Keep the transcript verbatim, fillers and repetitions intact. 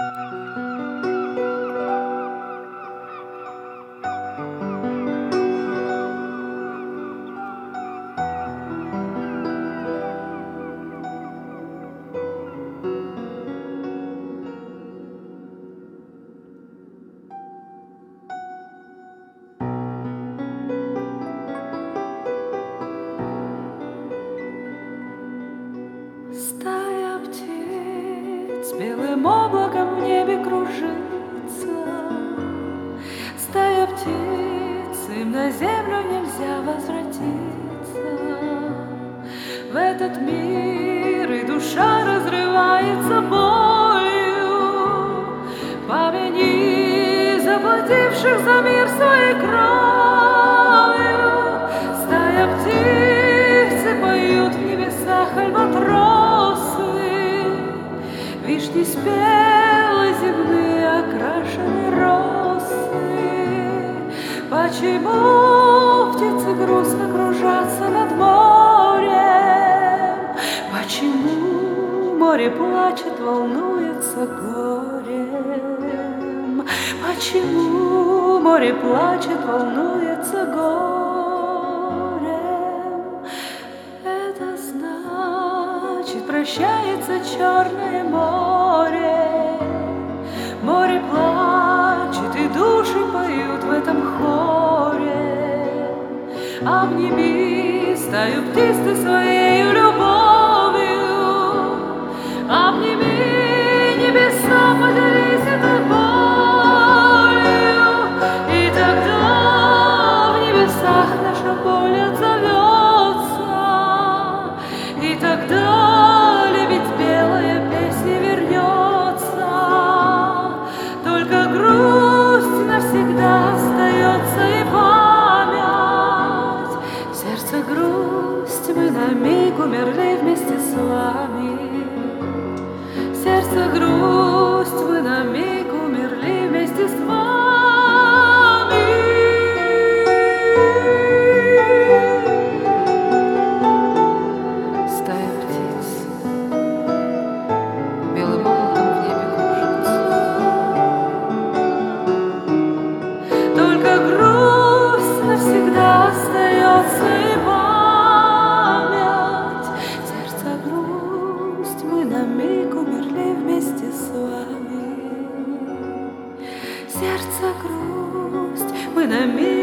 Стая птиц белым облаком в небе кружится. Стая птиц, им на землю нельзя возвратиться. В этот мир и душа разрывается болью, помяни заплативших за мир своей кровью. Стая птиц и поют в небесах альбатросы, вишни спелые земные окрашены росы. Почему птицы грустно кружатся над морем? Почему море плачет, волнуется горем? Почему море плачет, волнуется горем? Это значит, прощается Черное море. Море плачет, и души поют в этом хоре. Обними стаю птиц ты своею любовью, обними небеса, поделись этой болью, и тогда в небесах наша боль отзовется, и тогда лебедь белая песня вернется. Только грусть навсегда остается и память. В сердце грусть, мы на миг умерли вместе с вами. В сердце грусть, мы на миг умерли вместе с вами. Стая птиц белым облаком в небе кружится. Только грусть навсегда остается и память. Сердце грусть, мы на миг умерли вместе с вами. Сердце грусть, мы на миг